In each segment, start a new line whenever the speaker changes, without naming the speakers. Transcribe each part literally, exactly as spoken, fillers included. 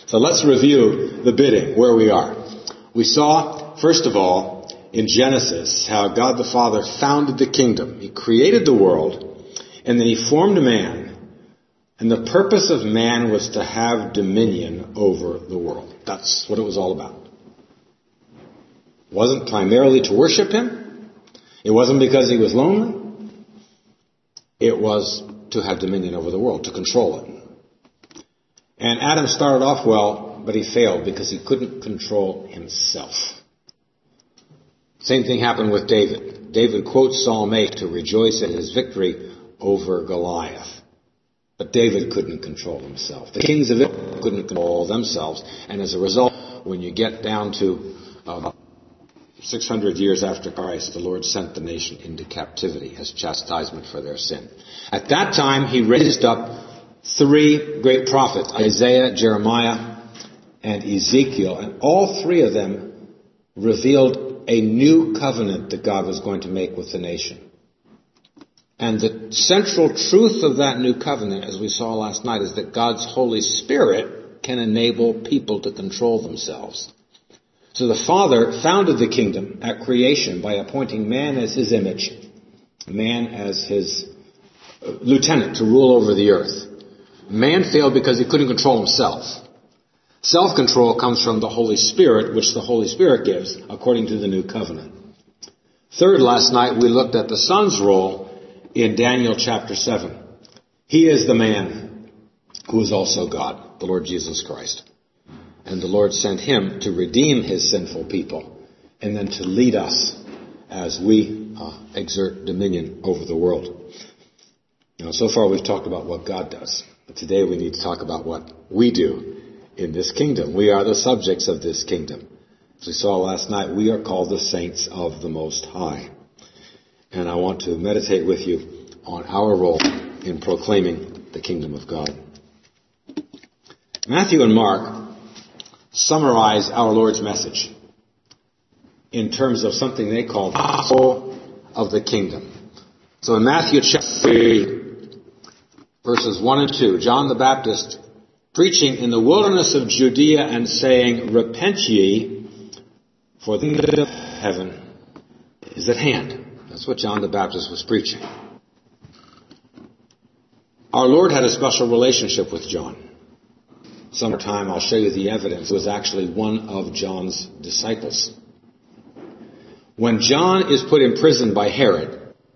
So let's review the bidding, where we are. We saw, first of all, in Genesis, how God the Father founded the kingdom. He created the world, and then he formed man. And the purpose of man was to have dominion over the world. That's what it was all about. It wasn't primarily to worship him. It wasn't because he was lonely. It was to have dominion over the world, to control it. And Adam started off well, but he failed because he couldn't control himself. Same thing happened with David. David quotes Psalm eight to rejoice at his victory over Goliath. But David couldn't control himself. The kings of Israel couldn't control themselves. And as a result, when you get down to uh, six hundred years after Christ, the Lord sent the nation into captivity as chastisement for their sin. At that time, he raised up three great prophets, Isaiah, Jeremiah, and Ezekiel. And all three of them revealed a new covenant that God was going to make with the nation. And the central truth of that new covenant, as we saw last night, is that God's Holy Spirit can enable people to control themselves. So the Father founded the kingdom at creation by appointing man as his image, man as his lieutenant to rule over the earth. Man failed because he couldn't control himself. Self-control comes from the Holy Spirit, which the Holy Spirit gives according to the new covenant. Third, last night we looked at the Son's role in Daniel chapter seven. He is the man who is also God, the Lord Jesus Christ. And the Lord sent him to redeem his sinful people and then to lead us as we uh, exert dominion over the world. Now, so far we've talked about what God does, but today we need to talk about what we do in this kingdom. We are the subjects of this kingdom. As we saw last night, we are called the saints of the Most High. And I want to meditate with you on our role in proclaiming the kingdom of God. Matthew and Mark summarize our Lord's message in terms of something they call the gospel of the kingdom. So in Matthew chapter three, verses one and two, John the Baptist preaching in the wilderness of Judea and saying, "Repent ye, for the kingdom of heaven is at hand." That's what John the Baptist was preaching. Our Lord had a special relationship with John. Sometime I'll show you the evidence. It was actually one of John's disciples. When John is put in prison by Herod,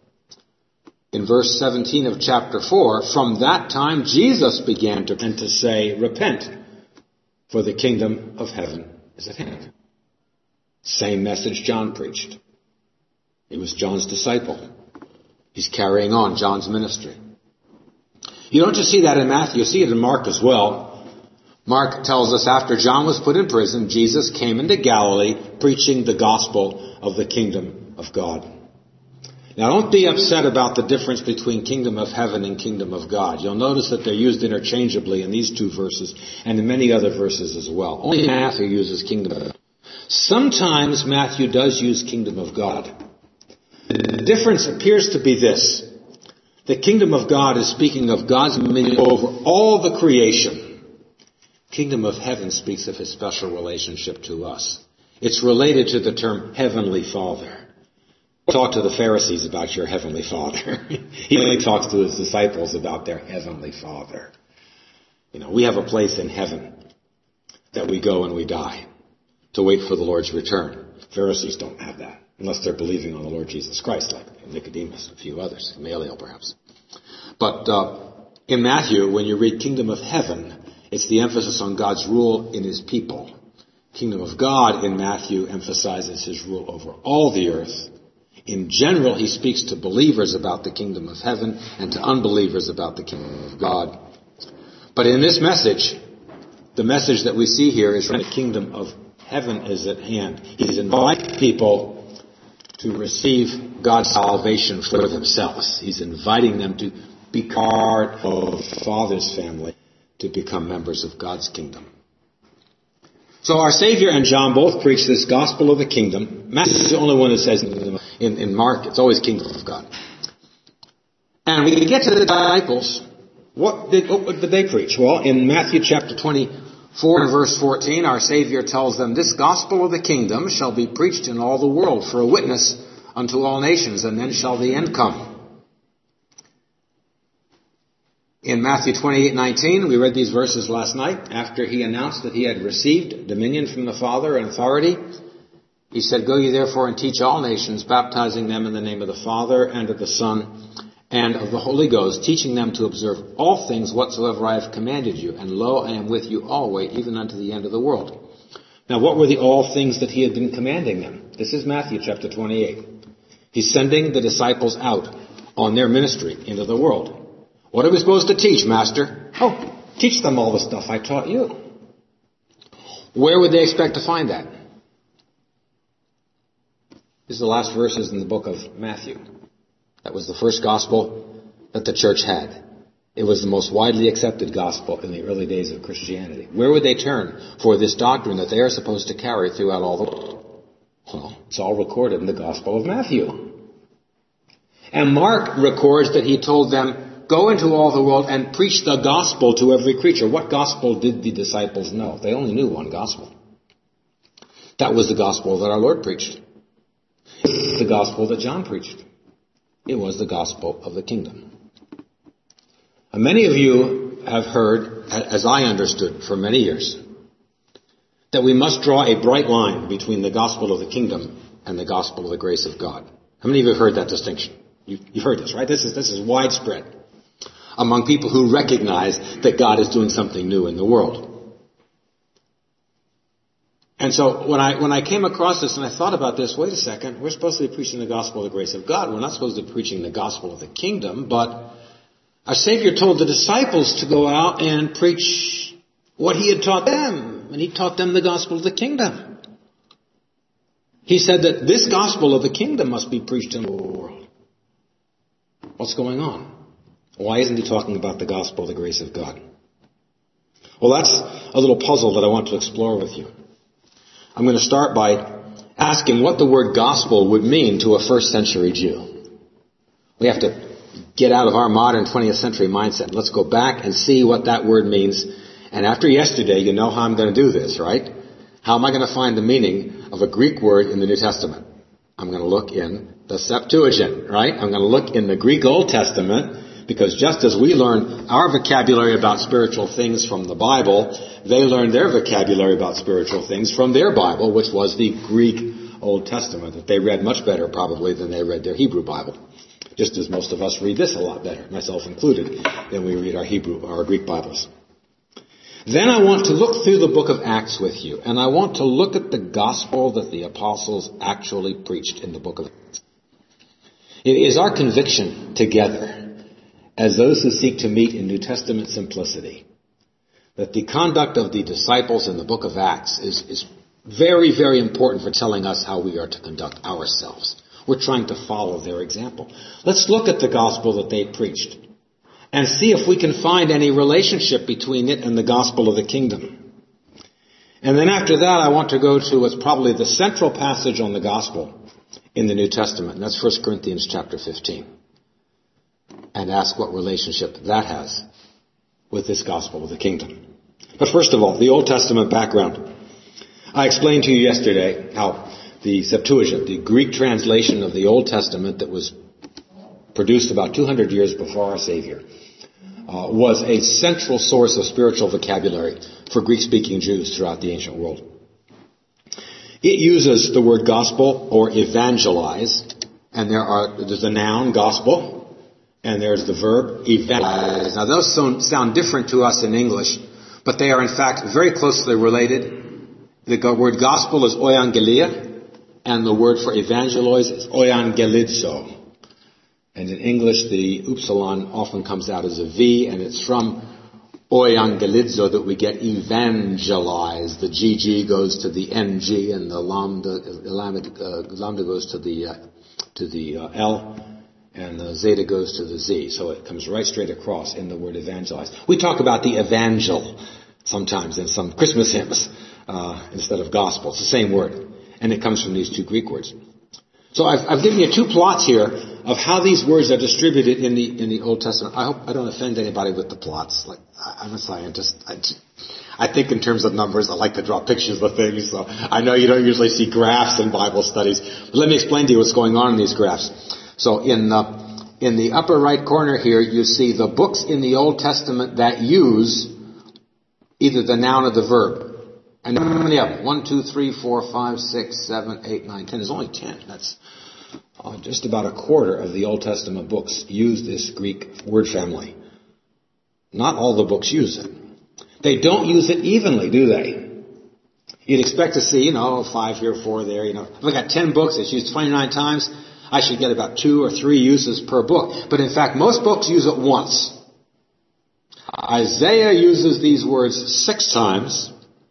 in verse seventeen of chapter four, from that time Jesus began to, to say, "Repent, for the kingdom of heaven is at hand." Same message John preached. He was John's disciple. He's carrying on John's ministry. You don't just see that in Matthew, you see it in Mark as well. Mark tells us after John was put in prison, Jesus came into Galilee preaching the gospel of the kingdom of God. Now don't be upset about the difference between kingdom of heaven and kingdom of God. You'll notice that they're used interchangeably in these two verses and in many other verses as well. Only Matthew uses kingdom of God. Sometimes Matthew does use kingdom of God. The difference appears to be this. The kingdom of God is speaking of God's dominion over all the creation. Kingdom of heaven speaks of his special relationship to us. It's related to the term heavenly Father. Talk to the Pharisees about your heavenly Father. He only talks to his disciples about their heavenly Father. You know, we have a place in heaven that we go when we die to wait for the Lord's return. Pharisees don't have that, unless they're believing on the Lord Jesus Christ, like Nicodemus, a few others, Gamaliel perhaps. But uh, in Matthew, when you read kingdom of heaven, it's the emphasis on God's rule in his people. Kingdom of God in Matthew emphasizes his rule over all the earth. In general, he speaks to believers about the kingdom of heaven and to unbelievers about the kingdom of God. But in this message, the message that we see here is that the kingdom of heaven is at hand. He's inviting people to receive God's salvation for themselves. He's inviting them to be part of the Father's family, to become members of God's kingdom. So our Savior and John both preach this gospel of the kingdom. Matthew is the only one that says in, in Mark, it's always kingdom of God. And we get to the disciples. What did, what did they preach? Well, in Matthew chapter twenty, four and verse fourteen, our Savior tells them, this gospel of the kingdom shall be preached in all the world for a witness unto all nations, and then shall the end come. In Matthew twenty-eight nineteen, we read these verses last night. After he announced that he had received dominion from the Father and authority, he said, go ye therefore and teach all nations, baptizing them in the name of the Father and of the Son and of the Holy Ghost, teaching them to observe all things whatsoever I have commanded you. And lo, I am with you always, even unto the end of the world. Now, what were the all things that he had been commanding them? This is Matthew chapter twenty-eight. He's sending the disciples out on their ministry into the world. What are we supposed to teach, Master? Oh, teach them all the stuff I taught you. Where would they expect to find that? These are the last verses in the book of Matthew. That was the first gospel that the church had. It was the most widely accepted gospel in the early days of Christianity. Where would they turn for this doctrine that they are supposed to carry throughout all the world? Well, it's all recorded in the Gospel of Matthew. And Mark records that he told them, go into all the world and preach the gospel to every creature. What gospel did the disciples know? They only knew one gospel. That was the gospel that our Lord preached. The gospel that John preached. It was the gospel of the kingdom. And many of you have heard, as I understood for many years, that we must draw a bright line between the gospel of the kingdom and the gospel of the grace of God. How many of you have heard that distinction? You've, you've heard this, right? This is, this is widespread among people who recognize that God is doing something new in the world. And so when I when I came across this and I thought about this, wait a second, we're supposed to be preaching the gospel of the grace of God. We're not supposed to be preaching the gospel of the kingdom, but our Savior told the disciples to go out and preach what he had taught them, and he taught them the gospel of the kingdom. He said that this gospel of the kingdom must be preached in the world. What's going on? Why isn't he talking about the gospel of the grace of God? Well, that's a little puzzle that I want to explore with you. I'm going to start by asking what the word gospel would mean to a first century Jew. We have to get out of our modern twentieth century mindset. Let's go back and see what that word means. And after yesterday, you know how I'm going to do this, right? How am I going to find the meaning of a Greek word in the New Testament? I'm going to look in the Septuagint, right? I'm going to look in the Greek Old Testament. Because just as we learn our vocabulary about spiritual things from the Bible, they learned their vocabulary about spiritual things from their Bible, which was the Greek Old Testament, that they read much better probably than they read their Hebrew Bible. Just as most of us read this a lot better, myself included, than we read our Hebrew or our Greek Bibles. Then I want to look through the book of Acts with you, and I want to look at the gospel that the apostles actually preached in the book of Acts. It is our conviction together, as those who seek to meet in New Testament simplicity, that the conduct of the disciples in the book of Acts is, is very, very important for telling us how we are to conduct ourselves. We're trying to follow their example. Let's look at the gospel that they preached and see if we can find any relationship between it and the gospel of the kingdom. And then after that, I want to go to what's probably the central passage on the gospel in the New Testament, and that's First Corinthians chapter fifteen. And ask what relationship that has with this gospel of the kingdom. But first of all, the Old Testament background. I explained to you yesterday how the Septuagint, the Greek translation of the Old Testament that was produced about two hundred years before our Savior, uh, was a central source of spiritual vocabulary for Greek-speaking Jews throughout the ancient world. It uses the word gospel or evangelize, and there are there's the noun gospel, and there's the verb evangelize. Now those sound different to us in English, but they are in fact very closely related. The word gospel is euangelia, and the word for evangelize is euangelizo. And in English, the upsilon often comes out as a V, and it's from euangelizo that we get evangelize. The G G goes to the N G, and the lambda, lambda, uh, lambda goes to the uh, to the uh, L. And the zeta goes to the Z. So it comes right straight across in the word evangelize. We talk about the evangel sometimes in some Christmas hymns uh, instead of gospel. It's the same word. And it comes from these two Greek words. So I've, I've given you two plots here of how these words are distributed in the in the Old Testament. I hope I don't offend anybody with the plots. Like I'm a scientist. I, just, I think in terms of numbers. I like to draw pictures of things. So I know you don't usually see graphs in Bible studies. But let me explain to you what's going on in these graphs. So in uh, in the upper right corner here, you see the books in the Old Testament that use either the noun or the verb. And how many of them? One, two, three, four, five, six, seven, eight, nine, ten. There's only ten. That's uh, just about a quarter of the Old Testament books use this Greek word family. Not all the books use it. They don't use it evenly, do they? You'd expect to see, you know, five here, four there, you know. If I got ten books, it's used twenty-nine times, I should get about two or three uses per book. But in fact, most books use it once. Isaiah uses these words six times.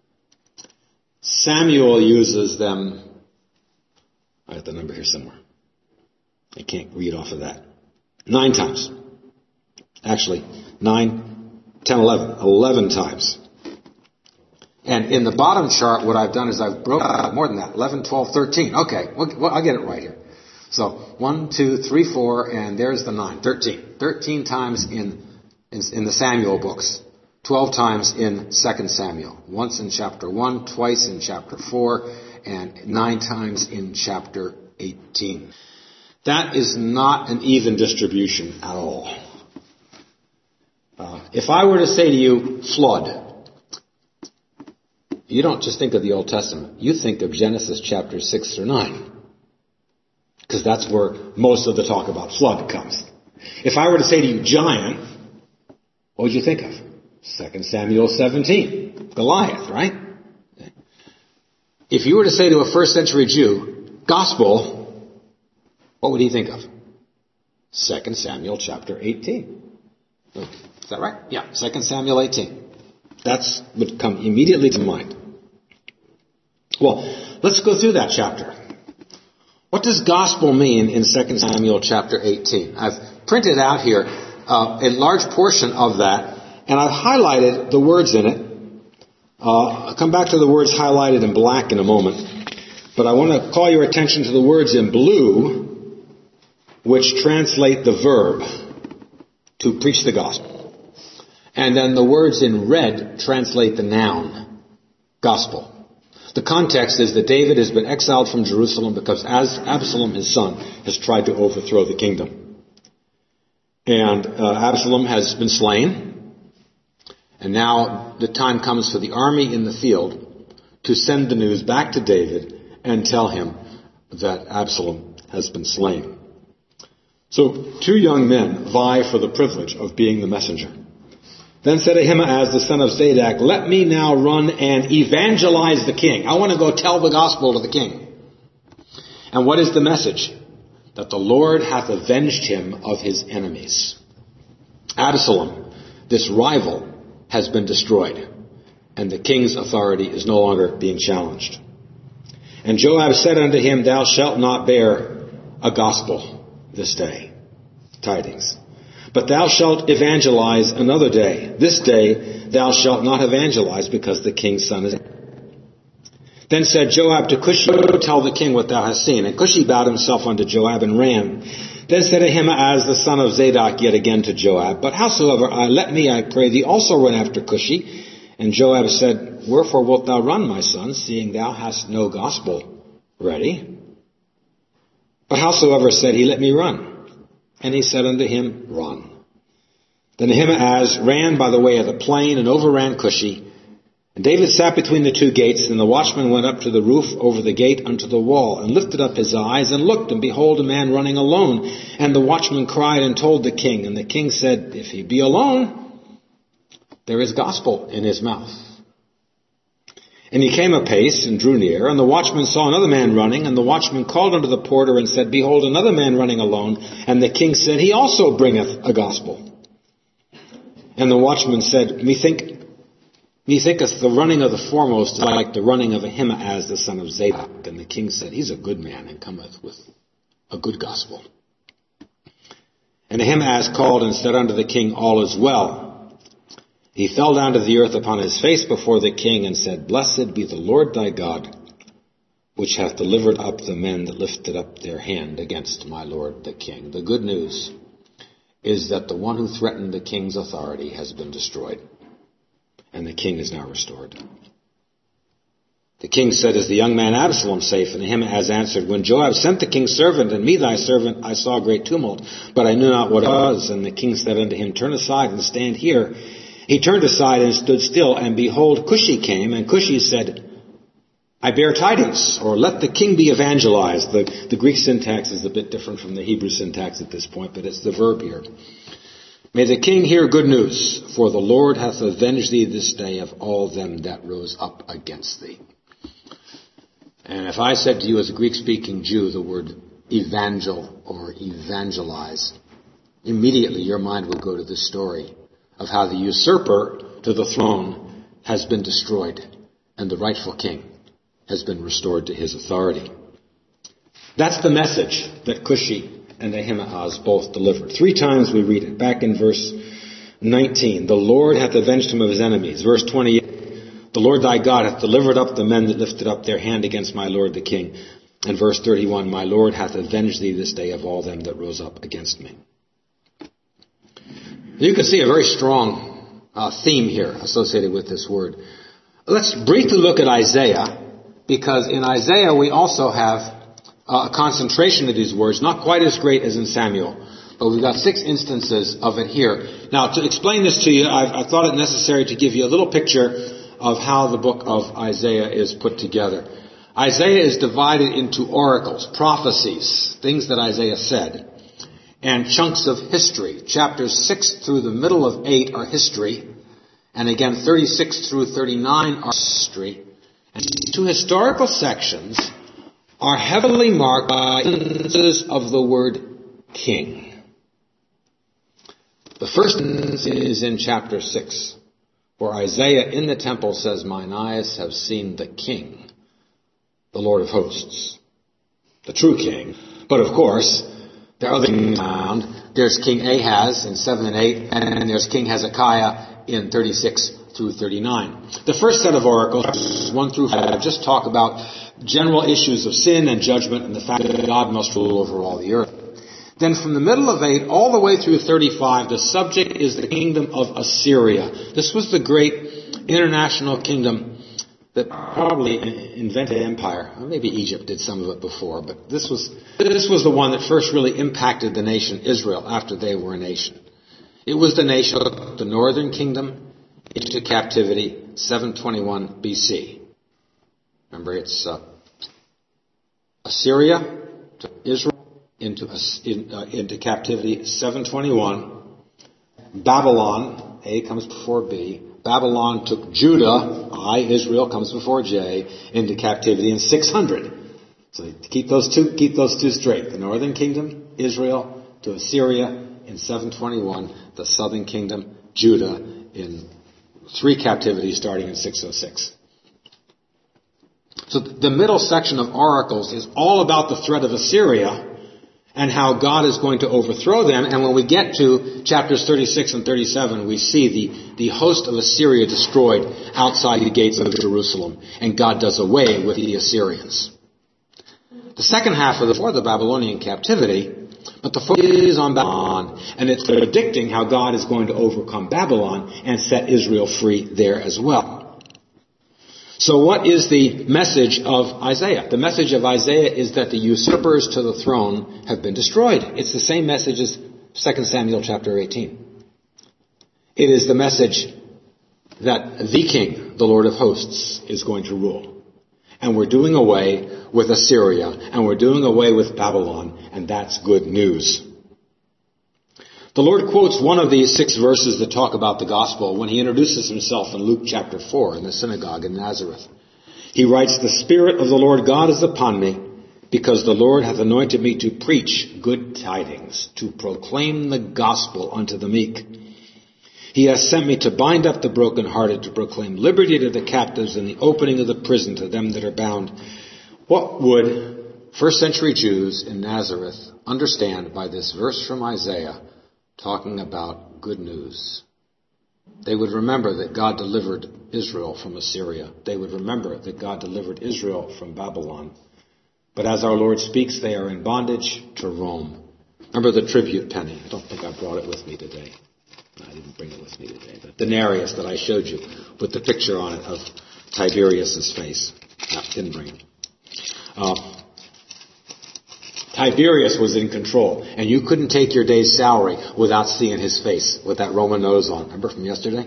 Samuel uses them, I have the number here somewhere. I can't read off of that. Nine times. Actually, nine, ten, eleven. Eleven times. And in the bottom chart, what I've done is I've broken out more than that. eleven, twelve, thirteen. Okay, well, I'll get it right here. So, one, two, three, four, and there's the nine. thirteen. thirteen times in, in, in the Samuel books. twelve times in Second Samuel. Once in chapter one, twice in chapter four, and nine times in chapter eighteen. That is not an even distribution at all. Uh, if I were to say to you, flood, you don't just think of the Old Testament. You think of Genesis chapter six through nine. Because that's where most of the talk about flood comes. If I were to say to you, giant, what would you think of? Second Samuel seventeen. Goliath, right? If you were to say to a first century Jew, gospel, what would he think of? Second Samuel chapter eighteen. Is that right? Yeah, Second Samuel eighteen. That's would come immediately to mind. Well, let's go through that chapter. What does gospel mean in Second Samuel chapter eighteen? I've printed out here uh, a large portion of that, and I've highlighted the words in it. Uh, I'll come back to the words highlighted in black in a moment. But I want to call your attention to the words in blue, which translate the verb to preach the gospel. And then the words in red translate the noun, gospel. The context is that David has been exiled from Jerusalem because as Absalom, his son, has tried to overthrow the kingdom. And uh, Absalom has been slain. And now the time comes for the army in the field to send the news back to David and tell him that Absalom has been slain. So two young men vie for the privilege of being the messenger. Then said Ahimaaz, the son of Zadok, let me now run and evangelize the king. I want to go tell the gospel to the king. And what is the message? That the Lord hath avenged him of his enemies. Absalom, this rival, has been destroyed, and the king's authority is no longer being challenged. And Joab said unto him, thou shalt not bear a gospel this day, tidings. But thou shalt evangelize another day. This day thou shalt not evangelize, because the king's son is dead. Then said Joab to Cushi, tell the king what thou hast seen. And Cushi bowed himself unto Joab and ran. Then said Ahimaaz the son of Zadok yet again to Joab, but howsoever, I, let me, I pray thee, also run after Cushi. And Joab said, wherefore wilt thou run, my son, seeing thou hast no gospel ready? But howsoever, said he, let me run. And he said unto him, run. Then Ahimaaz ran by the way of the plain and overran Cushi. And David sat between the two gates, and the watchman went up to the roof over the gate unto the wall, and lifted up his eyes, and looked, and behold, a man running alone. And the watchman cried and told the king. And the king said, if he be alone, there is gospel in his mouth. And he came apace and drew near, and the watchman saw another man running, and the watchman called unto the porter and said, behold, another man running alone. And the king said, he also bringeth a gospel. And the watchman said, Methink, methinketh the running of the foremost is like the running of Ahimaaz the son of Zadok. And the king said, he's a good man, and cometh with a good gospel. And Ahimaaz called and said unto the king, all is well. He fell down to the earth upon his face before the king, and said, blessed be the Lord thy God, which hath delivered up the men that lifted up their hand against my lord the king. The good news is that the one who threatened the king's authority has been destroyed. and the king is now restored. The king said, "Is the young man Absalom safe?" And Ahimaaz answered, "When Joab sent the king's servant, and me thy servant, I saw a great tumult, but I knew not what it was. And the king said unto him, Turn aside and stand here. He turned aside and stood still, and behold, Cushi came, and Cushi said, I bear tidings, or let the king be evangelized. The, the Greek syntax is a bit different from the Hebrew syntax at this point, but it's the verb here. May the king hear good news, for the Lord hath avenged thee this day of all them that rose up against thee. And if I said to you as a Greek-speaking Jew the word evangel or evangelize, immediately your mind would go to this story of how the usurper to the throne has been destroyed and the rightful king has been restored to his authority. That's the message that Cushi and Ahimaaz both delivered. Three times we read it. Back in verse nineteen, the Lord hath avenged him of his enemies. Verse twenty-eight, the Lord thy God hath delivered up the men that lifted up their hand against my Lord the king. And verse thirty-one, my Lord hath avenged thee this day of all them that rose up against me. You can see a very strong uh, theme here associated with this word. Let's briefly look at Isaiah, because in Isaiah we also have uh, a concentration of these words, not quite as great as in Samuel, but we've got six instances of it here. Now, to explain this to you, I've, I thought it necessary to give you a little picture of how the book of Isaiah is put together. Isaiah is divided into oracles, prophecies, things that Isaiah said, and chunks of history. Chapters six through the middle of eight are history, and again thirty-six through thirty-nine are history. And these two historical sections are heavily marked by instances of the word king. The first instance is in chapter six, where Isaiah in the temple says, mine eyes have seen the king, the Lord of hosts, the true king. But of course, there are other kings around. There's King Ahaz in seven and eight, and there's King Hezekiah in thirty-six through thirty-nine. The first set of oracles, one through five, just talk about general issues of sin and judgment and the fact that God must rule over all the earth. Then from the middle of eight all the way through thirty-five, the subject is the kingdom of Assyria. This was the great international kingdom that probably invented empire. Or maybe Egypt did some of it before, but this was this was the one that first really impacted the nation Israel after they were a nation. It was the nation of the northern kingdom into captivity, seven twenty-one B C. Remember, it's uh, Assyria to Israel into in, uh, into captivity, seven twenty-one. Babylon, A comes before B. Babylon took Judah, I, Israel, comes before J, into captivity in six hundred. So keep those two, keep those two straight. The northern kingdom, Israel, to Assyria in seven twenty-one. The southern kingdom, Judah, in three captivities starting in six oh six. So the middle section of oracles is all about the threat of Assyria and how God is going to overthrow them. And when we get to chapters thirty-six and thirty-seven, we see the, the host of Assyria destroyed outside the gates of Jerusalem. And God does away with the Assyrians. The second half of the, for the Babylonian captivity, but the focus is on Babylon. And it's predicting how God is going to overcome Babylon and set Israel free there as well. So what is the message of Isaiah? The message of Isaiah is that the usurpers to the throne have been destroyed. It's the same message as Second Samuel chapter eighteen. It is the message that the king, the Lord of hosts, is going to rule. And we're doing away with Assyria, and we're doing away with Babylon, and that's good news. The Lord quotes one of these six verses that talk about the gospel when he introduces himself in Luke chapter four in the synagogue in Nazareth. He writes, the Spirit of the Lord God is upon me, because the Lord hath anointed me to preach good tidings, to proclaim the gospel unto the meek. He has sent me to bind up the brokenhearted, to proclaim liberty to the captives, and the opening of the prison to them that are bound. What would first century Jews in Nazareth understand by this verse from Isaiah talking about good news? They would remember that God delivered Israel from Assyria. They would remember that God delivered Israel from Babylon. But as our Lord speaks, they are in bondage to Rome. Remember the tribute penny. I don't think I brought it with me today. I didn't bring it with me today, but denarius that I showed you with the picture on it of Tiberius's face. No, didn't bring it. Uh, Tiberius was in control, and you couldn't take your day's salary without seeing his face with that Roman nose on. Remember from yesterday?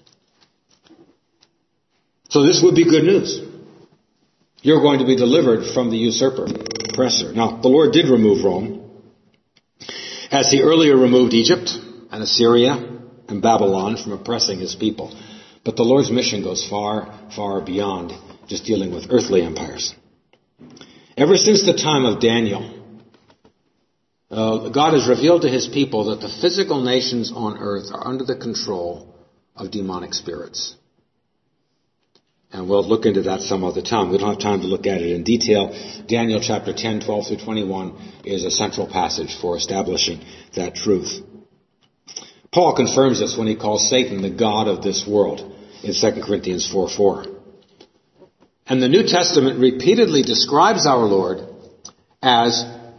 So this would be good news. You're going to be delivered from the usurper, oppressor. Now, the Lord did remove Rome, as he earlier removed Egypt and Assyria and Babylon from oppressing his people. But the Lord's mission goes far, far beyond just dealing with earthly empires. Ever since the time of Daniel, uh, God has revealed to his people that the physical nations on earth are under the control of demonic spirits. And we'll look into that some other time. We don't have time to look at it in detail. Daniel chapter ten, twelve through twenty-one is a central passage for establishing that truth. Paul confirms this when he calls Satan the god of this world in Second Corinthians four four. And the New Testament repeatedly describes our Lord as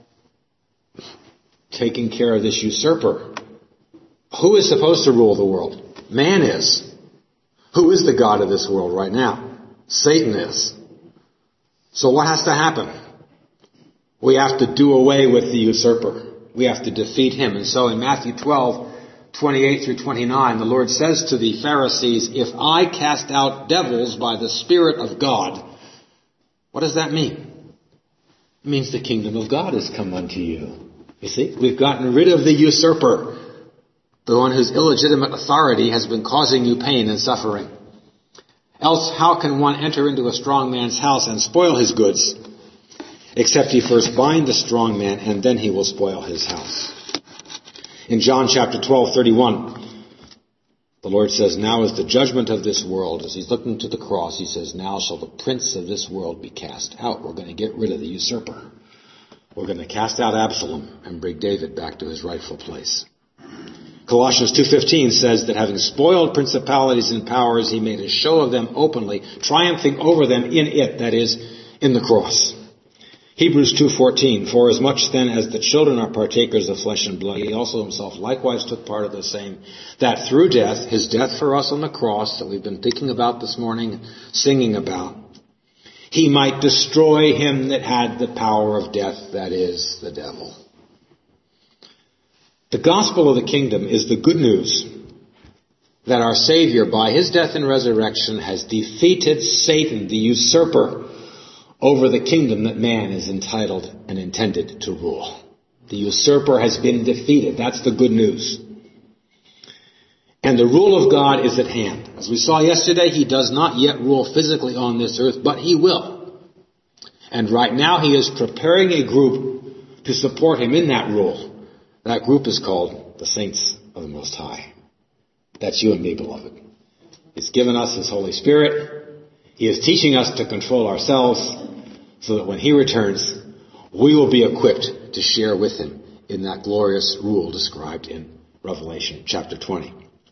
taking care of this usurper. Who is supposed to rule the world? Man is. Who is the god of this world right now? Satan is. So what has to happen? We have to do away with the usurper. We have to defeat him. And so in Matthew twelve, twenty-eight through twenty-nine, the Lord says to the Pharisees, if I cast out devils by the Spirit of God, what does that mean? It means the kingdom of God has come unto you. You see, we've gotten rid of the usurper, the one whose illegitimate authority has been causing you pain and suffering. Else, how can one enter into a strong man's house and spoil his goods, except he first bind the strong man, and then he will spoil his house? In John chapter twelve, thirty-one, the Lord says, now is the judgment of this world. As he's looking to the cross, he says, now shall the prince of this world be cast out. We're going to get rid of the usurper. We're going to cast out Absalom and bring David back to his rightful place. Colossians two fifteen says that having spoiled principalities and powers, he made a show of them openly, triumphing over them in it, that is, in the cross. Hebrews two fourteen, for as much then as the children are partakers of flesh and blood, he also himself likewise took part of the same, that through death, his death for us on the cross, that we've been thinking about this morning, singing about, he might destroy him that had the power of death, that is, the devil. The gospel of the kingdom is the good news that our Savior, by his death and resurrection, has defeated Satan, the usurper, over the kingdom that man is entitled and intended to rule. The usurper has been defeated. That's the good news. And the rule of God is at hand. As we saw yesterday, he does not yet rule physically on this earth, but he will. And right now he is preparing a group to support him in that rule. That group is called the Saints of the Most High. That's you and me, beloved. He's given us his Holy Spirit. He is teaching us to control ourselves so that when he returns, we will be equipped to share with him in that glorious rule described in Revelation chapter twenty.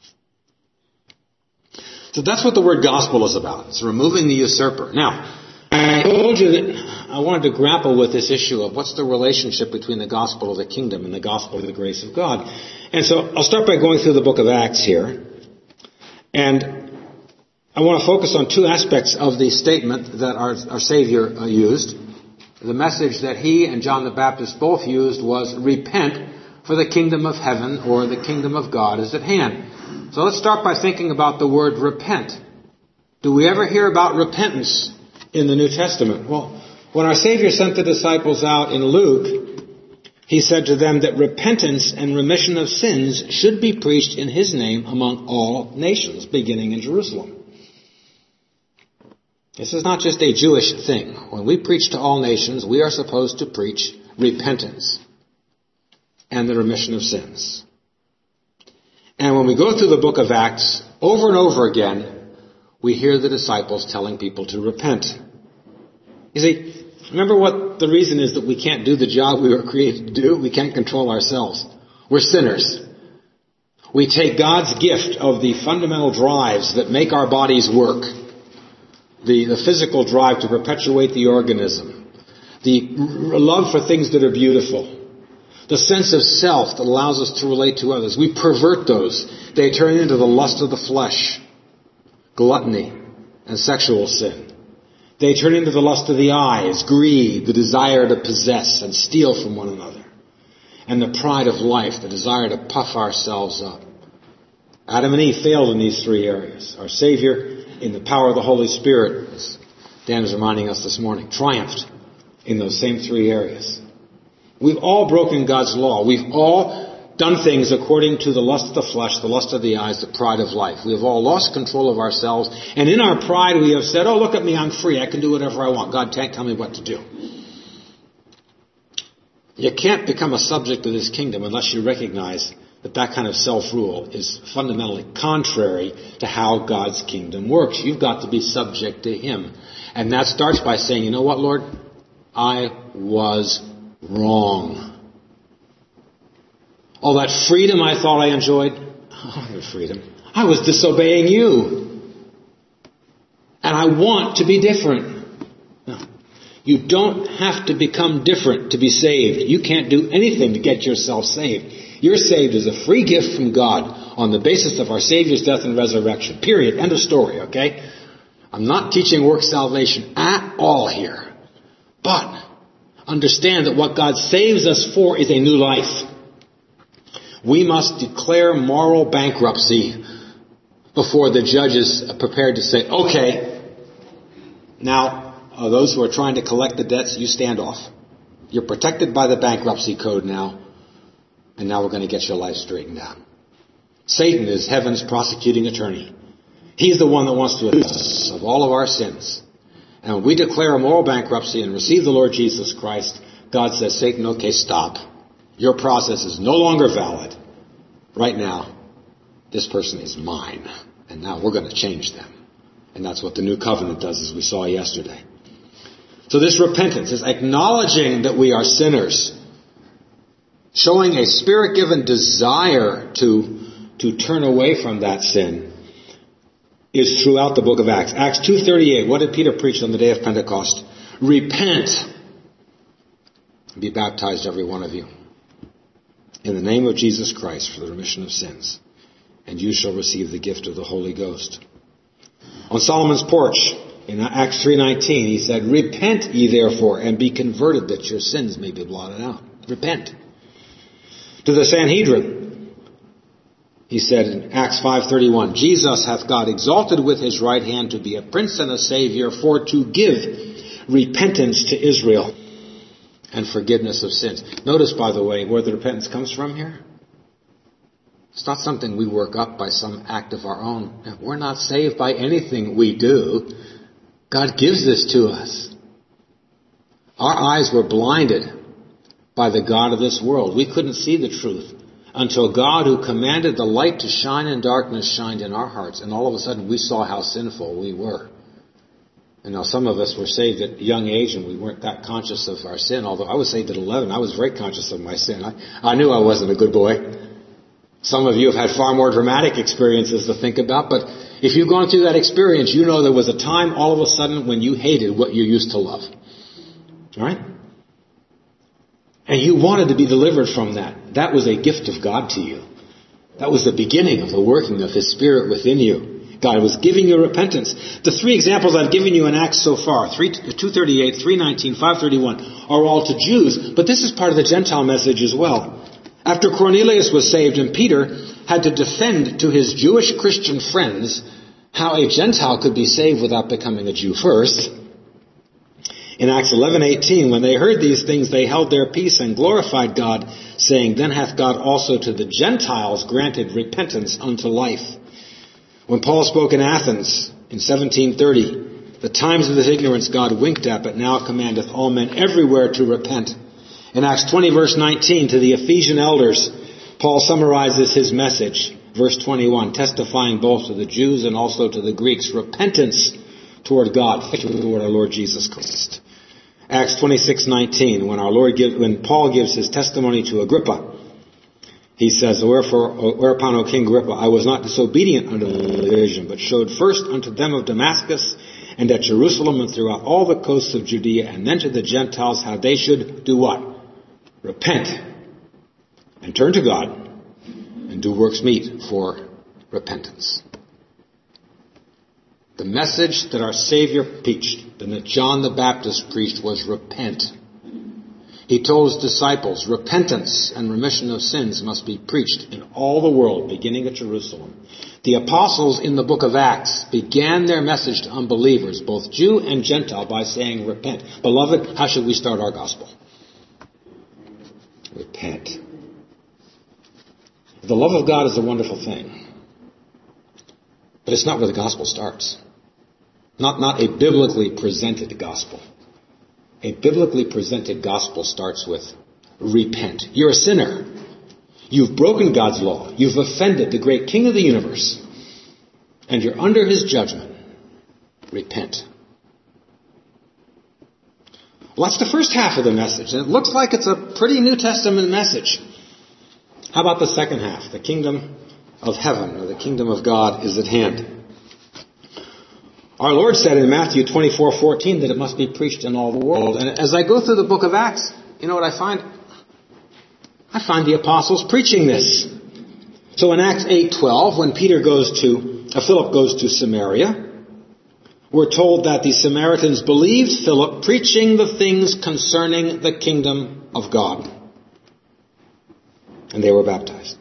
So that's what the word gospel is about. It's removing the usurper. Now, I told you that I wanted to grapple with this issue of what's the relationship between the gospel of the kingdom and the gospel of the grace of God. And so I'll start by going through the book of Acts here. And I want to focus on two aspects of the statement that our, our Savior uh, used. The message that he and John the Baptist both used was, repent, for the kingdom of heaven or the kingdom of God is at hand. So let's start by thinking about the word repent. Do we ever hear about repentance in the New Testament? Well, when our Savior sent the disciples out in Luke, he said to them that repentance and remission of sins should be preached in his name among all nations, beginning in Jerusalem. This is not just a Jewish thing. When we preach to all nations, we are supposed to preach repentance and the remission of sins. And when we go through the book of Acts, over and over again, we hear the disciples telling people to repent. You see, remember what the reason is that we can't do the job we were created to do? We can't control ourselves. We're sinners. We take God's gift of the fundamental drives that make our bodies work. The, the physical drive to perpetuate the organism. The love for things that are beautiful. The sense of self that allows us to relate to others. We pervert those. They turn into the lust of the flesh, gluttony, and sexual sin. They turn into the lust of the eyes, greed, the desire to possess and steal from one another, and the pride of life, the desire to puff ourselves up. Adam and Eve failed in these three areas. Our Savior, in the power of the Holy Spirit, as Dan was reminding us this morning, triumphed in those same three areas. We've all broken God's law. We've all done things according to the lust of the flesh, the lust of the eyes, the pride of life. We have all lost control of ourselves. And in our pride we have said, oh, look at me, I'm free. I can do whatever I want. God can't tell me what to do. You can't become a subject of this kingdom unless you recognize that that kind of self-rule is fundamentally contrary to how God's kingdom works. You've got to be subject to Him. And that starts by saying, you know what, Lord? I was wrong. All that freedom I thought I enjoyed, oh, the freedom. I was disobeying you. And I want to be different. No. You don't have to become different to be saved. You can't do anything to get yourself saved. You're saved as a free gift from God on the basis of our Savior's death and resurrection. Period. End of story, okay? I'm not teaching work salvation at all here. But understand that what God saves us for is a new life. We must declare moral bankruptcy before the judge is prepared to say, okay, now uh, those who are trying to collect the debts, you stand off. You're protected by the bankruptcy code now, and now we're going to get your life straightened out. Satan is heaven's prosecuting attorney. He's the one that wants to accuse us of all of our sins. And when we declare a moral bankruptcy and receive the Lord Jesus Christ, God says, Satan, okay, stop. Your process is no longer valid. Right now, this person is mine. And now we're going to change them. And that's what the new covenant does, as we saw yesterday. So this repentance is acknowledging that we are sinners, showing a Spirit-given desire to, to turn away from that sin, is throughout the book of Acts. Acts two thirty-eight, what did Peter preach on the day of Pentecost? Repent and be baptized, every one of you, in the name of Jesus Christ for the remission of sins, and you shall receive the gift of the Holy Ghost. On Solomon's porch, in Acts three nineteen, he said, repent ye therefore, and be converted, that your sins may be blotted out. Repent. To the Sanhedrin, he said in Acts five thirty-one, Jesus hath God exalted with his right hand to be a prince and a savior, for to give repentance to Israel and forgiveness of sins. Notice, by the way, where the repentance comes from here. It's not something we work up by some act of our own. We're not saved by anything we do. God gives this to us. Our eyes were blinded by the God of this world. We couldn't see the truth until God, who commanded the light to shine in darkness, shined in our hearts. And all of a sudden we saw how sinful we were. And now some of us were saved at a young age and we weren't that conscious of our sin. Although I was saved at eleven, I was very conscious of my sin. I, I knew I wasn't a good boy. Some of you have had far more dramatic experiences to think about, but if you've gone through that experience, you know there was a time all of a sudden when you hated what you used to love. All right? And you wanted to be delivered from that. That was a gift of God to you. That was the beginning of the working of His Spirit within you. God was giving you repentance. The three examples I've given you in Acts so far, two thirty-eight, three nineteen, five thirty-one, are all to Jews, but this is part of the Gentile message as well. After Cornelius was saved and Peter had to defend to his Jewish Christian friends how a Gentile could be saved without becoming a Jew first, in Acts eleven eighteen, when they heard these things, they held their peace and glorified God, saying, Then hath God also to the Gentiles granted repentance unto life. When Paul spoke in Athens in seventeen thirty, the times of this ignorance God winked at, but now commandeth all men everywhere to repent. In Acts twenty, verse nineteen, to the Ephesian elders, Paul summarizes his message, verse twenty-one, testifying both to the Jews and also to the Greeks, repentance toward God, toward our Lord Jesus Christ. Acts twenty-six nineteen, when our Lord gives, when Paul gives his testimony to Agrippa, he says, Wherefore, whereupon, O King Agrippa, I was not disobedient unto the vision, but showed first unto them of Damascus, and at Jerusalem, and throughout all the coasts of Judea, and then to the Gentiles, how they should do what? Repent and turn to God and do works meet for repentance. The message that our Savior preached, and that John the Baptist preached, was repent. He told his disciples, repentance and remission of sins must be preached in all the world, beginning at Jerusalem. The apostles in the book of Acts began their message to unbelievers, both Jew and Gentile, by saying, repent. Beloved, how should we start our gospel? Repent. The love of God is a wonderful thing. But it's not where the gospel starts. Not, not a biblically presented gospel. A biblically presented gospel starts with repent. You're a sinner. You've broken God's law. You've offended the great King of the universe. And you're under his judgment. Repent. Well, that's the first half of the message. And it looks like it's a pretty New Testament message. How about the second half? The kingdom of heaven, or the kingdom of God, is at hand. Our Lord said in Matthew twenty-four fourteen that it must be preached in all the world. And as I go through the book of Acts, you know what I find? I find the apostles preaching this. So in Acts eight twelve, when Peter goes to, uh, Philip goes to Samaria, we're told that the Samaritans believed Philip preaching the things concerning the kingdom of God. And they were baptized.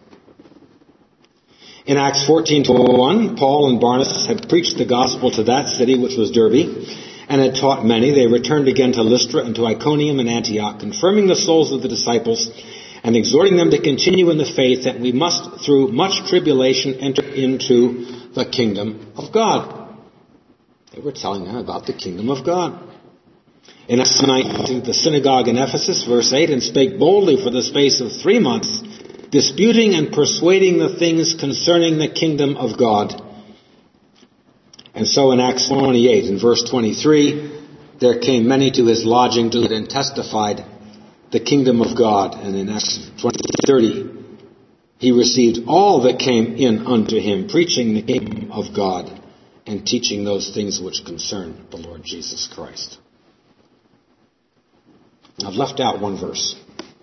In Acts fourteen twenty-one, Paul and Barnabas had preached the gospel to that city, which was Derbe, and had taught many. They returned again to Lystra and to Iconium and Antioch, confirming the souls of the disciples and exhorting them to continue in the faith, that we must, through much tribulation, enter into the kingdom of God. They were telling them about the kingdom of God. In Acts nineteen, the synagogue in Ephesus, verse eight, and spake boldly for the space of three months, disputing and persuading the things concerning the kingdom of God. And so in Acts twenty-eight, in verse twenty-three, there came many to his lodging to it and testified the kingdom of God. And in Acts twenty thirty, he received all that came in unto him, preaching the kingdom of God and teaching those things which concern the Lord Jesus Christ. I've left out one verse.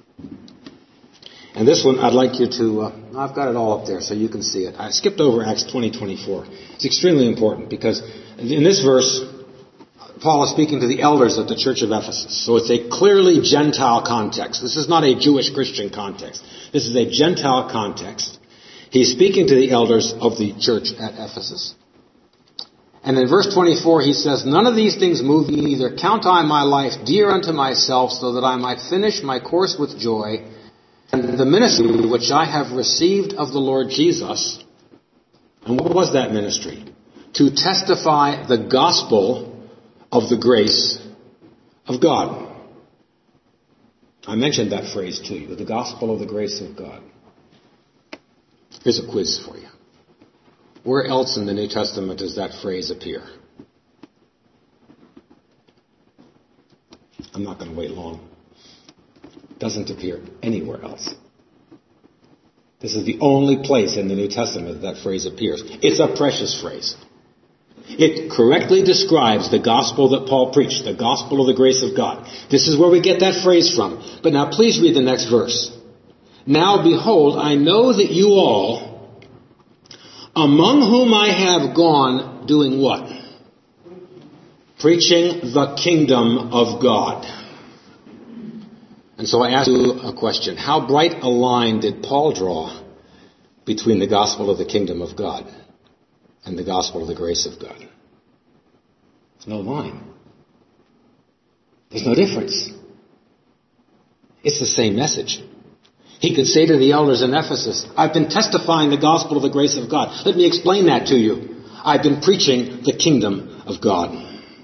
And this one, I'd like you to, uh, I've got it all up there so you can see it. I skipped over Acts twenty twenty-four. It's extremely important because in this verse, Paul is speaking to the elders of the church of Ephesus. So it's a clearly Gentile context. This is not a Jewish Christian context. This is a Gentile context. He's speaking to the elders of the church at Ephesus. And in verse twenty-four, he says, none of these things move me, neither count I my life dear unto myself, so that I might finish my course with joy, and the ministry which I have received of the Lord Jesus. And what was that ministry? To testify the gospel of the grace of God. I mentioned that phrase to you, the gospel of the grace of God. Here's a quiz for you. Where else in the New Testament does that phrase appear? I'm not going to wait long. Doesn't appear anywhere else. This is the only place in the New Testament that, that phrase appears. It's a precious phrase. It correctly describes the gospel that Paul preached, the gospel of the grace of God. This is where we get that phrase from. But now please read the next verse. Now behold, I know that you all, among whom I have gone, doing what? Preaching the kingdom of God. And so I ask you a question. How bright a line did Paul draw between the gospel of the kingdom of God and the gospel of the grace of God? There's no line. There's no difference. It's the same message. He could say to the elders in Ephesus, I've been testifying the gospel of the grace of God. Let me explain that to you. I've been preaching the kingdom of God.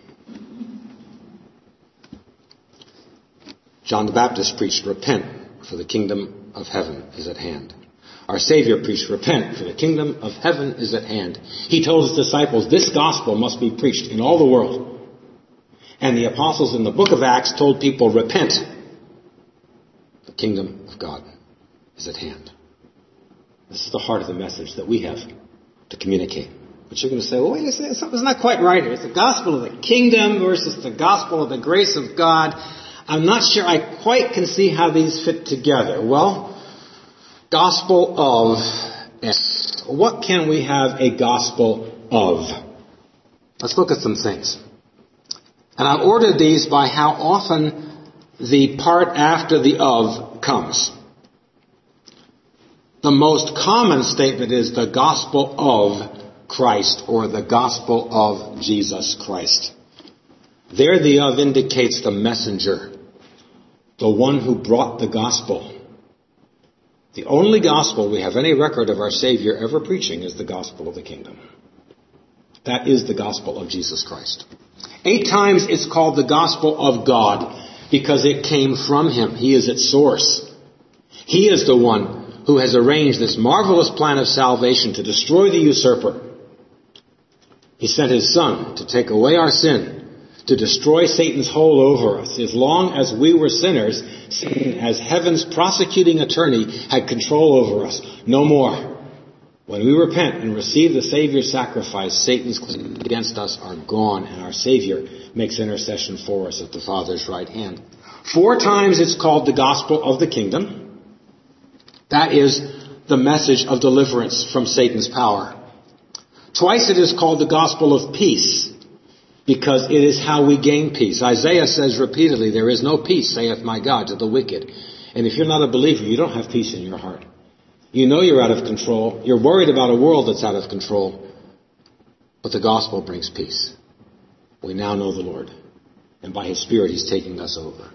John the Baptist preached, repent, for the kingdom of heaven is at hand. Our Savior preached, repent, for the kingdom of heaven is at hand. He told his disciples, this gospel must be preached in all the world. And the apostles in the book of Acts told people, repent, the kingdom of God is at hand. This is the heart of the message that we have to communicate. But you're going to say, well, wait a second, something's not quite right here. It's the gospel of the kingdom versus the gospel of the grace of God. I'm not sure I quite can see how these fit together. Well, Gospel of. What can we have a gospel of? Let's look at some things. And I've ordered these by how often the part after the of comes. The most common statement is the gospel of Christ, or the gospel of Jesus Christ. There the of indicates the messenger, the one who brought the gospel. The only gospel we have any record of our Savior ever preaching is the gospel of the kingdom. That is the gospel of Jesus Christ. Eight times it's called the gospel of God because it came from Him. He is its source. He is the one who has arranged this marvelous plan of salvation to destroy the usurper. He sent His Son to take away our sin, to destroy Satan's hold over us. As long as we were sinners, Satan, as heaven's prosecuting attorney, had control over us. No more. When we repent and receive the Savior's sacrifice, Satan's claims against us are gone, and our Savior makes intercession for us at the Father's right hand. Four times it's called the gospel of the kingdom. That is the message of deliverance from Satan's power. Twice it is called the gospel of peace, because it is how we gain peace. Isaiah says repeatedly, there is no peace, saith my God, to the wicked. And if you're not a believer, you don't have peace in your heart. You know you're out of control. You're worried about a world that's out of control. But the gospel brings peace. We now know the Lord. And by His Spirit, He's taking us over.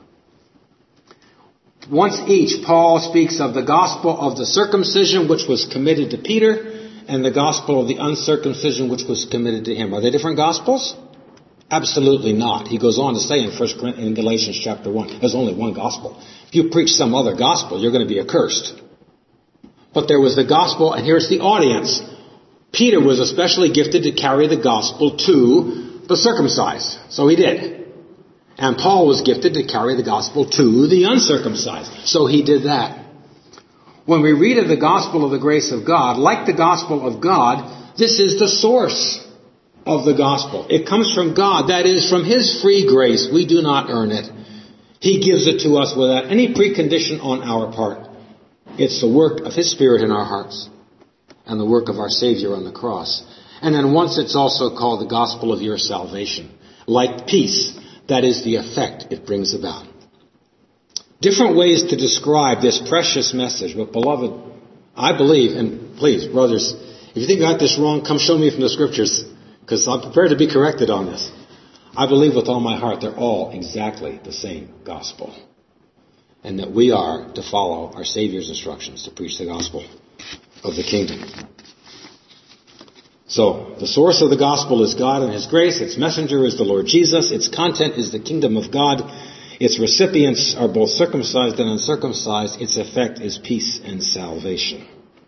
Once each, Paul speaks of the gospel of the circumcision, which was committed to Peter, and the gospel of the uncircumcision, which was committed to him. Are they different gospels? Absolutely not. He goes on to say in First Corinthians, in Galatians chapter one, there's only one gospel. If you preach some other gospel, you're going to be accursed. But there was the gospel, and here's the audience. Peter was especially gifted to carry the gospel to the circumcised. So he did. And Paul was gifted to carry the gospel to the uncircumcised. So he did that. When we read of the gospel of the grace of God, like the gospel of God, this is the source of the gospel. It comes from God. That is, from His free grace. We do not earn it. He gives it to us without any precondition on our part. It's the work of His Spirit in our hearts and the work of our Savior on the cross. And then once it's also called the gospel of your salvation. Like peace, that is the effect it brings about. Different ways to describe this precious message. But beloved, I believe, and please, brothers, if you think I got this wrong, come show me from the Scriptures, because I'm prepared to be corrected on this. I believe with all my heart they're all exactly the same gospel. And that we are to follow our Savior's instructions to preach the gospel of the kingdom. So, the source of the gospel is God and His grace. Its messenger is the Lord Jesus. Its content is the kingdom of God. Its recipients are both circumcised and uncircumcised. Its effect is peace and salvation.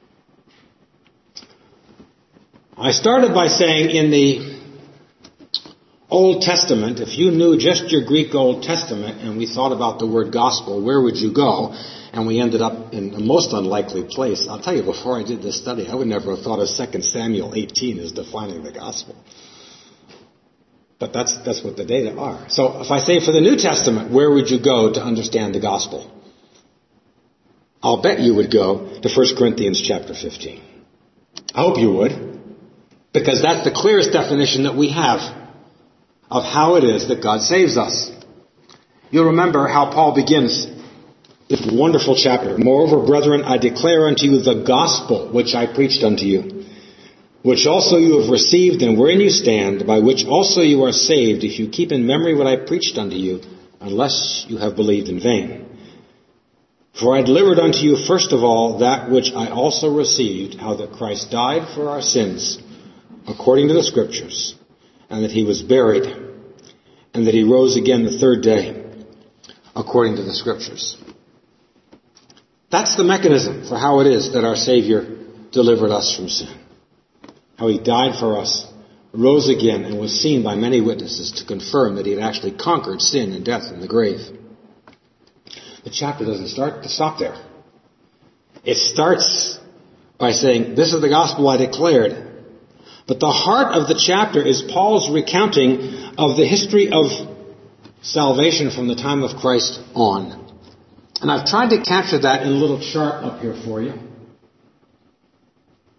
I started by saying in the Old Testament, if you knew just your Greek Old Testament and we thought about the word gospel, where would you go? And we ended up in a most unlikely place. I'll tell you, before I did this study, I would never have thought of Second Samuel eighteen as defining the gospel. But that's that's what the data are. So if I say for the New Testament, where would you go to understand the gospel? I'll bet you would go to First Corinthians chapter fifteen. I hope you would, because that's the clearest definition that we have of how it is that God saves us. You'll remember how Paul begins this wonderful chapter. Moreover, brethren, I declare unto you the gospel which I preached unto you, which also you have received and wherein you stand, by which also you are saved, if you keep in memory what I preached unto you, unless you have believed in vain. For I delivered unto you first of all that which I also received, how that Christ died for our sins, according to the Scriptures, and that He was buried, and that He rose again the third day, according to the Scriptures. That's the mechanism for how it is that our Savior delivered us from sin. How He died for us, rose again, and was seen by many witnesses to confirm that He had actually conquered sin and death and the grave. The chapter doesn't start to stop there. It starts by saying, this is the gospel I declared. But the heart of the chapter is Paul's recounting of the history of salvation from the time of Christ on. And I've tried to capture that in a little chart up here for you.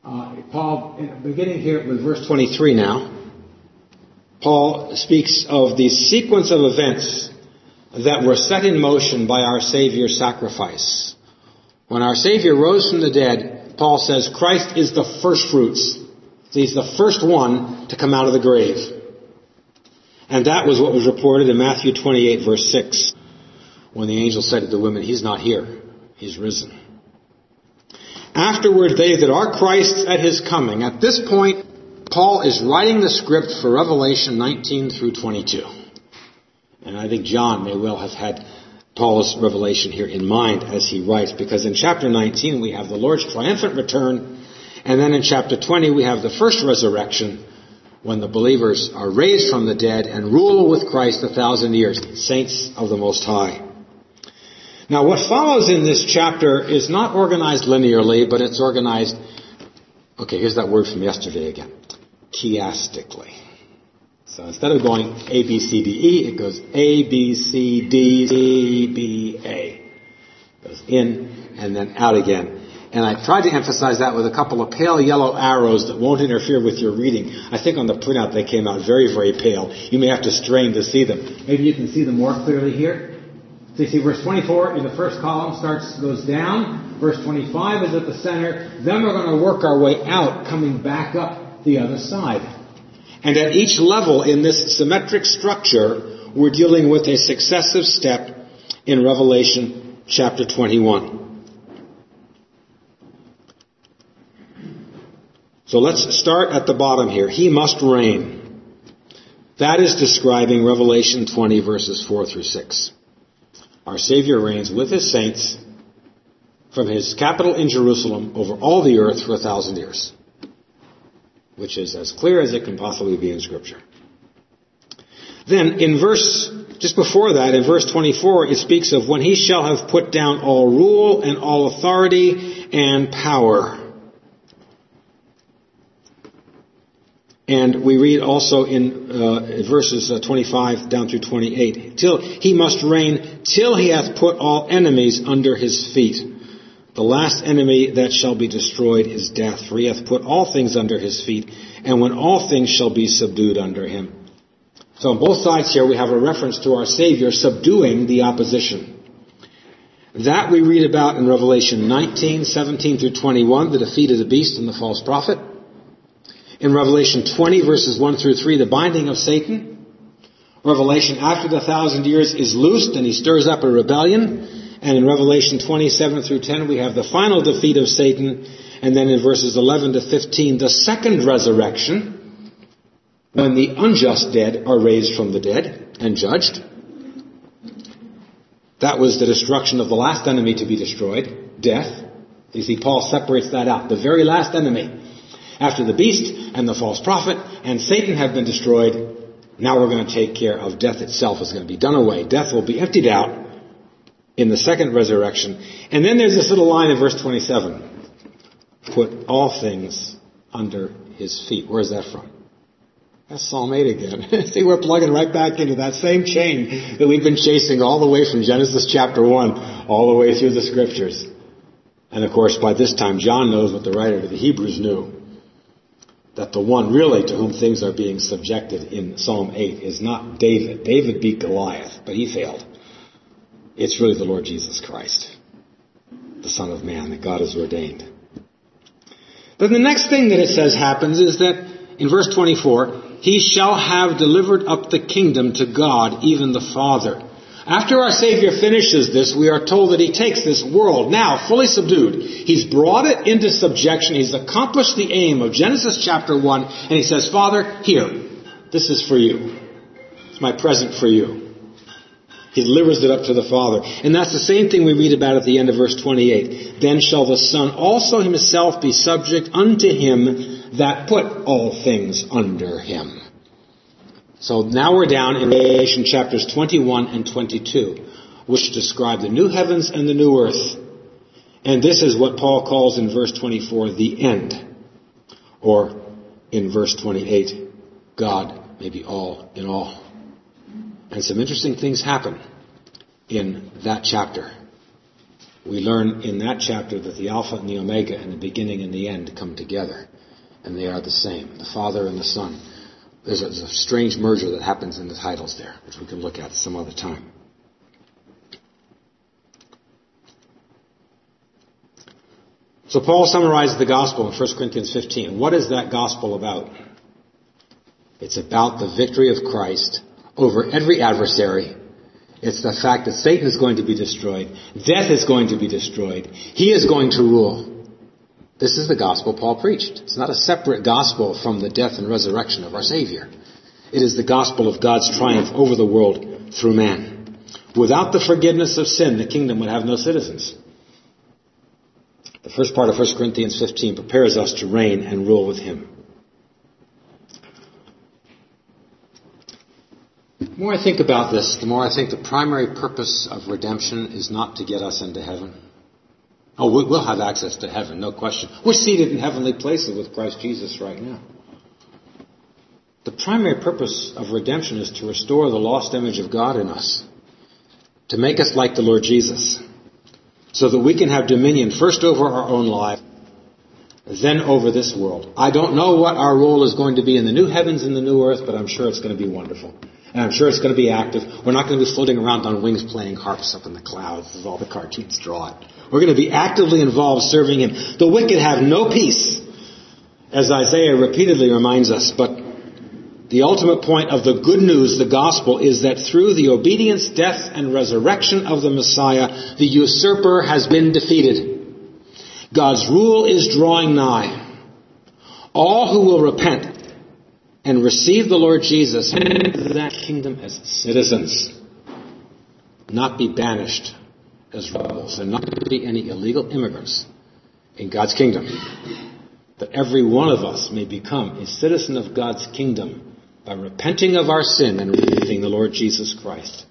Uh, Paul, beginning here with verse twenty-three now, Paul speaks of the sequence of events that were set in motion by our Savior's sacrifice. When our Savior rose from the dead, Paul says Christ is the first fruits. He's the first one to come out of the grave. And that was what was reported in Matthew twenty-eight, verse six, when the angel said to the women, He's not here, He's risen. Afterward, they that are Christ's at His coming. At this point, Paul is writing the script for Revelation nineteen through twenty-two. And I think John may well have had Paul's revelation here in mind as he writes, because in chapter nineteen we have the Lord's triumphant return, and then in chapter twenty we have the first resurrection, when the believers are raised from the dead and rule with Christ a thousand years, saints of the Most High. Now what follows in this chapter is not organized linearly, but it's organized, okay, here's that word from yesterday again, chiastically. So instead of going A, B, C, D, E, it goes A, B, C, D, C, B, A. It goes in and then out again. And I tried to emphasize that with a couple of pale yellow arrows that won't interfere with your reading. I think on the printout they came out very, very pale. You may have to strain to see them. Maybe you can see them more clearly here. So you see verse twenty-four in the first column starts, goes down. Verse twenty-five is at the center. Then we're going to work our way out, coming back up the other side. And at each level in this symmetric structure, we're dealing with a successive step in Revelation chapter twenty-one. So let's start at the bottom here. He must reign. That is describing Revelation twenty verses four through six. Our Savior reigns with His saints from His capital in Jerusalem over all the earth for a thousand years, which is as clear as it can possibly be in Scripture. Then in verse, just before that, in verse twenty-four, it speaks of when He shall have put down all rule and all authority and power. And we read also in uh, verses uh, twenty-five down through twenty-eight, till He must reign till He hath put all enemies under His feet. The last enemy that shall be destroyed is death, for He hath put all things under His feet, and when all things shall be subdued under Him. So on both sides here we have a reference to our Savior subduing the opposition. That we read about in Revelation nineteen, seventeen through twenty-one, the defeat of the beast and the false prophet. In Revelation twenty, verses one through three, the binding of Satan. Revelation after the thousand years is loosed and he stirs up a rebellion. And in Revelation twenty-seven through ten, we have the final defeat of Satan. And then in verses eleven to fifteen, the second resurrection, when the unjust dead are raised from the dead and judged. That was the destruction of the last enemy to be destroyed, death. You see, Paul separates that out. The very last enemy. After the beast and the false prophet and Satan have been destroyed, now we're going to take care of death itself. It's going to be done away. Death will be emptied out in the second resurrection. And then there's this little line in verse twenty-seven. Put all things under His feet. Where's that from? That's Psalm eight again. See, we're plugging right back into that same chain that we've been chasing all the way from Genesis chapter one, all the way through the Scriptures. And of course, by this time, John knows what the writer of the Hebrews knew. That the one really to whom things are being subjected in Psalm eight is not David. David beat Goliath, but he failed. It's really the Lord Jesus Christ, the Son of Man that God has ordained. Then the next thing that it says happens is that in verse twenty-four, He shall have delivered up the kingdom to God, even the Father. After our Savior finishes this, we are told that He takes this world, now fully subdued. He's brought it into subjection. He's accomplished the aim of Genesis chapter one. And He says, Father, here, this is for you. It's my present for you. He delivers it up to the Father. And that's the same thing we read about at the end of verse twenty-eight. Then shall the Son also Himself be subject unto Him that put all things under Him. So now we're down in Revelation chapters twenty-one and twenty-two, which describe the new heavens and the new earth. And this is what Paul calls in verse twenty-four the end. Or in verse twenty-eight, God may be all in all. And some interesting things happen in that chapter. we learn in that chapter that the Alpha and the Omega and the beginning and the end come together. And they are the same, the Father and the Son. There's a, there's a strange merger that happens in the titles there, which we can look at some other time. So Paul summarizes the gospel in First Corinthians fifteen. What is that gospel about? It's about the victory of Christ over every adversary. It's the fact that Satan is going to be destroyed. Death is going to be destroyed. He is going to rule. This is the gospel Paul preached. It's not a separate gospel from the death and resurrection of our Savior. It is the gospel of God's triumph over the world through man. Without the forgiveness of sin, the kingdom would have no citizens. The first part of First Corinthians fifteen prepares us to reign and rule with him. The more I think about this, the more I think the primary purpose of redemption is not to get us into heaven. Oh, we'll have access to heaven, no question. We're seated in heavenly places with Christ Jesus right now. The primary purpose of redemption is to restore the lost image of God in us, to make us like the Lord Jesus, so that we can have dominion first over our own life, then over this world. I don't know what our role is going to be in the new heavens and the new earth, but I'm sure it's going to be wonderful. And I'm sure it's going to be active. We're not going to be floating around on wings playing harps up in the clouds as all the cartoons draw it. We're going to be actively involved serving him. The wicked have no peace, as Isaiah repeatedly reminds us. But the ultimate point of the good news, the gospel, is that through the obedience, death, and resurrection of the Messiah, the usurper has been defeated. God's rule is drawing nigh. All who will repent and receive the Lord Jesus into that kingdom as citizens, not be banished as rebels, and not be any illegal immigrants in God's kingdom. That every one of us may become a citizen of God's kingdom by repenting of our sin and receiving the Lord Jesus Christ.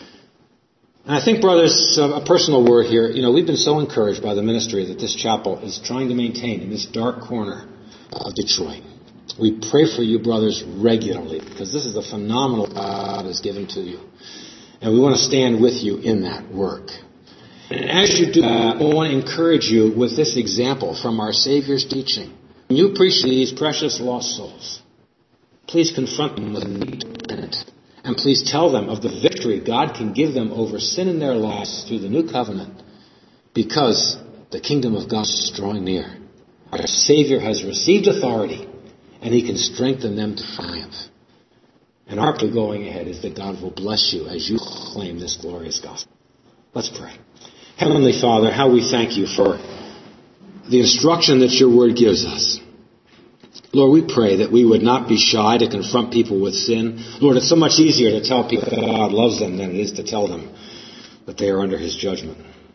And I think, brothers, a personal word here. You know, we've been so encouraged by the ministry that this chapel is trying to maintain in this dark corner of Detroit. We pray for you, brothers, regularly, because this is a phenomenal God has given to you. And we want to stand with you in that work. And as you do that, I want to encourage you with this example from our Savior's teaching. When you preach to these precious lost souls, please confront them with need to repent. And please tell them of the victory God can give them over sin in their lives through the new covenant, because the kingdom of God is drawing near. Our Savior has received authority, and he can strengthen them to triumph. And our going ahead is that God will bless you as you claim this glorious gospel. Let's pray. Heavenly Father, how we thank you for the instruction that your word gives us. Lord, we pray that we would not be shy to confront people with sin. Lord, it's so much easier to tell people that God loves them than it is to tell them that they are under his judgment.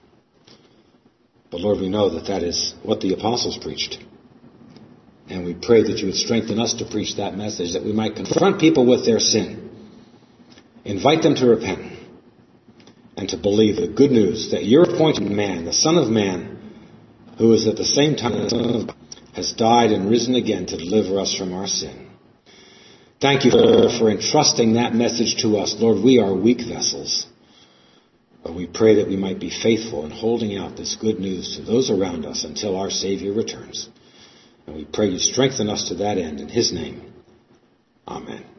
But Lord, we know that that is what the apostles preached. And we pray that you would strengthen us to preach that message, that we might confront people with their sin, invite them to repent, and to believe the good news that your appointed man, the Son of Man, who is at the same time the Son of God, has died and risen again to deliver us from our sin. Thank you for, for entrusting that message to us. Lord, we are weak vessels, but we pray that we might be faithful in holding out this good news to those around us until our Savior returns. And we pray you strengthen us to that end. In his name, amen.